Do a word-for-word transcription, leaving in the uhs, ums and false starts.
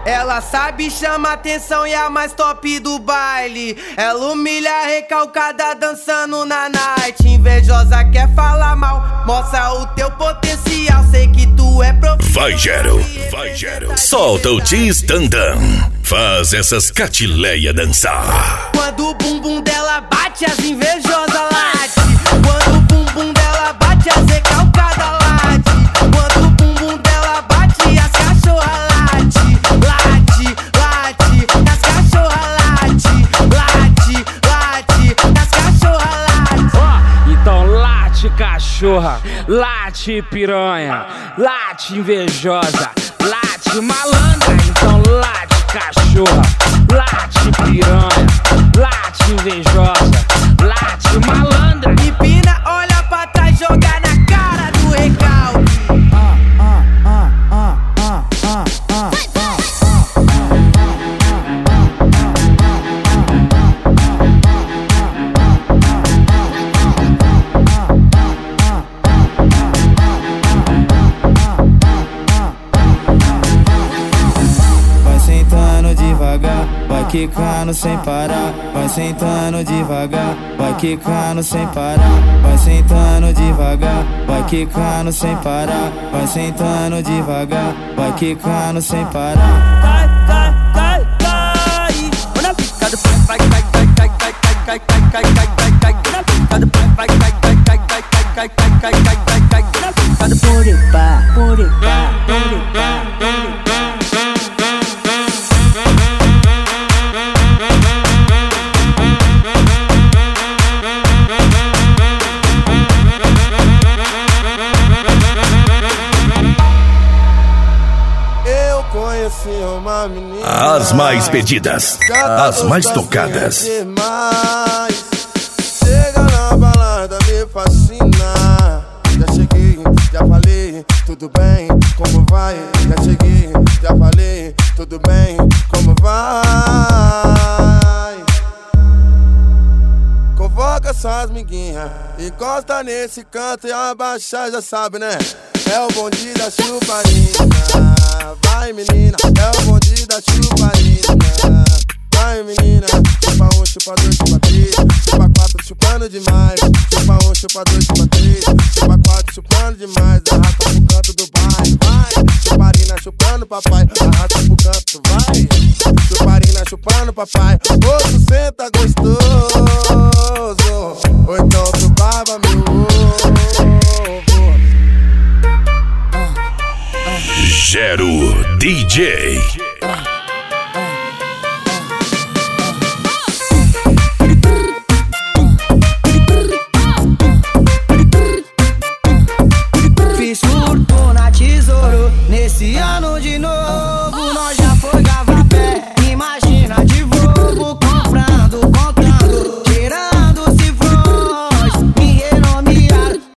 Ela sabe chamar atenção e a mais top do baile. Ela humilha a recalcada dançando na night. Invejosa quer falar mal, mostra o teu potencial. Sei que tu é profissional. Vai, Gero, vai, Gero. Solta o Tis Dandan. Faz essas catileia dançar. Quando o bumbum dela bate, as invejosas late. Quando o bumbum dela bate, as recalcadas late. Quando o bumbum dela bate, as cachorras late. Late, late, as cachorras late. Late, late, as cachorras late. Ó, então late cachorra, late piranha, late invejosa, late malandra. Então late cachorra, late piranha, late invejosa, late malandra. Empina, olha pra trás, joga na cara do recalque. Vai quicando sem parar, vai sentando devagar, vai quicando sem parar, vai sentando devagar, vai quicando sem parar, vai sentando devagar, vai quicando sem parar. Cai, cai, cai, cai. Quando a pica do pé vai, cai, cai, cai, cai, cai, cai, cai, cai, cai, cai. Quando a pica do pé vai, cai, cai, cai, cai, cai, cai, cai, cai, cai, cai. Quando a pica do Puripá, puripá, puripá, puripá. Uma menina, as mais pedidas, as mais tocadas. Chega na balada, me fascina. Já cheguei, já falei, tudo bem, como vai? Já cheguei, já falei, tudo bem, como vai? Convoca suas miguinhas, encosta nesse canto e abaixa, já sabe, né? É o bonde da chuparina. Vai menina, é o bonde da chuparina. Vai menina, chupa um, chupa dois, chupa três, chupa quatro, chupando demais. Chupa um, chupa dois, chupa três, chupa quatro, chupando demais. Arrasta pro canto do baile, vai. Chuparina chupando papai, arrasta pro canto, vai. Chuparina chupando papai, outro senta gostoso, ou então tu baba meu ovo. Gero D J. Fiz fortuna, tesouro, nesse ano de novo.